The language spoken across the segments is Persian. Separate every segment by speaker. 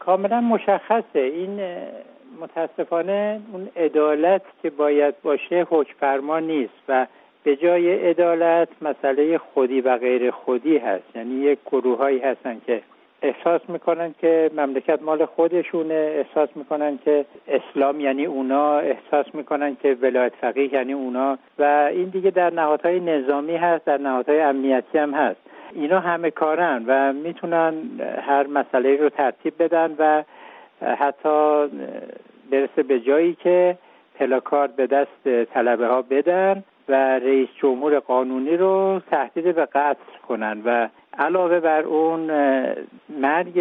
Speaker 1: کاملا مشخصه. این متاسفانه اون عدالت که باید باشه حکم‌فرما نیست و به جای عدالت مسئله خودی و غیر خودی هست. یعنی یک گروهایی هستن که احساس میکنن که مملکت مال خودشونه، احساس میکنن که اسلام یعنی اونا، احساس میکنن که ولایت فقیه یعنی اونا و این دیگه در نهادهای نظامی هست، در نهادهای امنیتی هم هست. اینا همه کارن و میتونن هر مسئله رو ترتیب بدن و حتی برسه به جایی که پلاکارد به دست طلبه ها بدن و رئیس جمهور قانونی رو تهدید به قتل کنن و علاوه بر اون مرگ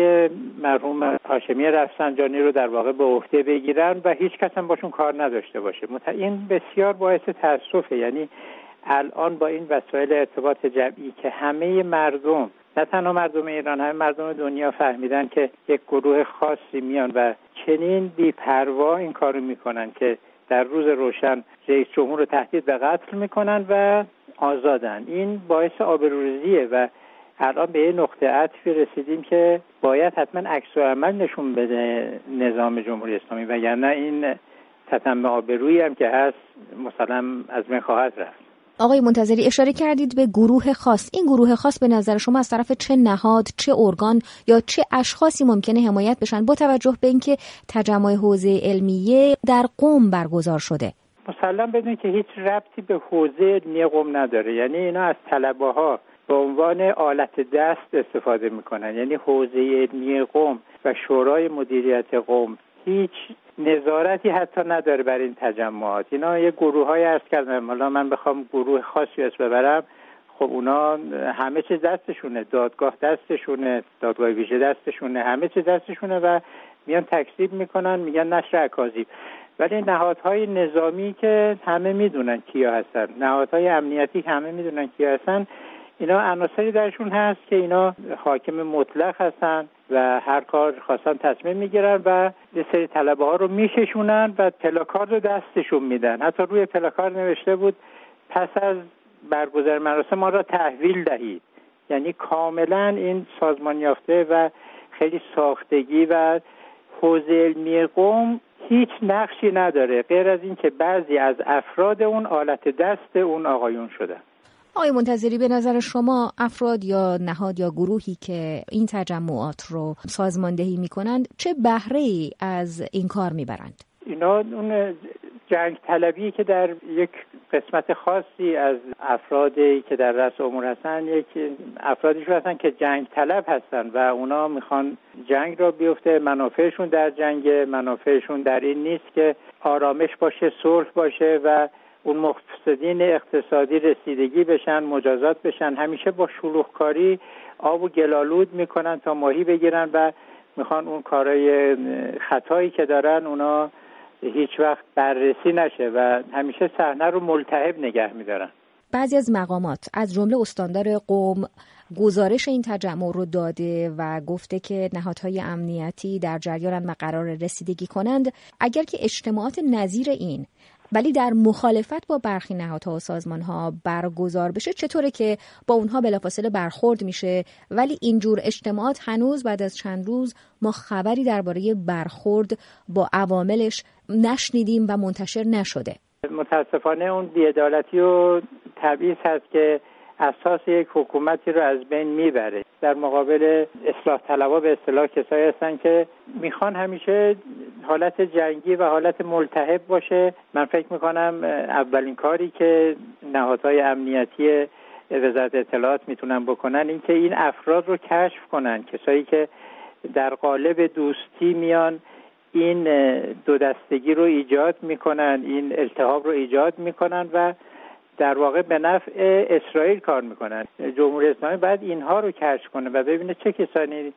Speaker 1: مرحوم هاشمی رفسنجانی رو در واقع به عهده بگیرن و هیچ کس هم باشون کار نداشته باشه. این بسیار باعث تأسفه. یعنی الان با این وسایل ارتباط جمعی که همه مردم، نه تنها مردم ایران، همه مردم دنیا فهمیدن که یک گروه خاصی میان و چنین بی‌پروا این کارو میکنن که در روز روشن رئیس جمهور رو تهدید به قتل میکنن و آزادن. این باعث آبروریزیه و الان به یه نقطه عطفی رسیدیم که باید حتما عکس‌العمل نشون بده نظام جمهوری اسلامی وگرنه این تتمه آبرویی هم که هست مسلم از من خواهد رفت.
Speaker 2: آقای منتظری اشاره کردید به گروه خاص. این گروه خاص به نظر شما از طرف چه نهاد، چه ارگان یا چه اشخاصی ممکنه حمایت بشن با توجه به اینکه تجمع حوزه علمیه در قم برگزار شده؟
Speaker 1: مسلم بدونید که هیچ ربطی به حوزه علمیه قم نداره. یعنی اینا از طلبه‌ها به عنوان آلت دست استفاده میکنن. یعنی حوزه علمیه قم و شورای مدیریت قم هیچ نظارتی حتی نداره بر این تجمعات. اینا یه گروه‌های عرض کردم. حالا من بخوام گروه خاصی اسم ببرم، خب اونا همه چیز دستشونه، دادگاه دستشونه، دادگاه ویژه دستشونه، همه چیز دستشونه و میان تکذیب میکنن، میگن نشر اکاذیب. ولی نهادهای نظامی که همه میدونن کیا هستن، نهادهای امنیتی که همه میدونن کیا هستن، اینا عناصری درشون هست که اینا حاکم مطلق هستن و هر کار خواستن تصمیم میگیرن و یه سری طلبه ها رو میششونن و پلاکارد رو دستشون میدن. حتی روی پلاکارد نوشته بود پس از برگزار مراسم ما را تحویل دهید. یعنی کاملا این سازمان یافته و خیلی ساختگی و حوزه علمی قم هیچ نقشی نداره غیر از این که بعضی از افراد اون آلت دست اون آقایون شدن.
Speaker 2: آقای منتظری به نظر شما افراد یا نهاد یا گروهی که این تجمعات رو سازماندهی میکنند چه بهره‌ای از این کار میبرند؟
Speaker 1: اینا اون جنگ طلبی که در یک قسمت خاصی از افرادی که در رأس امور هستن، یک افرادیشون هستن که جنگ طلب هستن و اونا میخوان جنگ را بیفته. منافعشون در جنگ، منافعشون در این نیست که آرامش باشه، صلح باشه و اون مفسدین اقتصادی رسیدگی بشن، مجازات بشن. همیشه با شلوغکاری آب و گلالود میکنن تا ماهی بگیرن و میخوان اون کارهای خطایی که دارن اونا هیچ وقت بررسی نشه و همیشه صحنه رو ملتهب نگه میدارن.
Speaker 2: بعضی از مقامات از جمله استاندار قم گزارش این تجمع رو داده و گفته که نهادهای امنیتی در جریانند و قرار رسیدگی کنند. اگر که اجتماعات نظیر این ولی در مخالفت با برخی نهادها و سازمانها برگزار بشه، چطوره که با اونها بلافاصله برخورد میشه ولی اینجور اجتماعات هنوز بعد از چند روز ما خبری درباره برخورد با عواملش نشنیدیم و منتشر نشده؟
Speaker 1: متاسفانه اون بی‌عدالتی و تبعیض هست که اساس یک حکومتی رو از بین میبره. در مقابل اصلاح طلبها به اصطلاح کسایی هستن که میخوان همیشه حالت جنگی و حالت ملتهب باشه. من فکر میکنم اولین کاری که نهادهای امنیتی وزارت اطلاعات میتونن بکنن این که این افراد رو کشف کنن، کسایی که در قالب دوستی میان این دو دستگی رو ایجاد میکنن، این التهاب رو ایجاد میکنن و در واقع به نفع اسرائیل کار میکنن. جمهوری اسلامی باید اینها رو کشف کنه و ببینه چه کسانی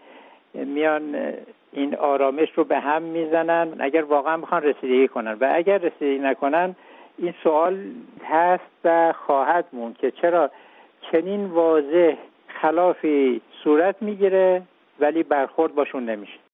Speaker 1: میان این آرامش رو به هم میزنن اگر واقعا میخوان رسیدگی کنن و اگر رسیدگی نکنن این سوال هست و خواهد موند که چرا چنین واضح خلافی صورت میگیره ولی برخورد باشون نمیشه.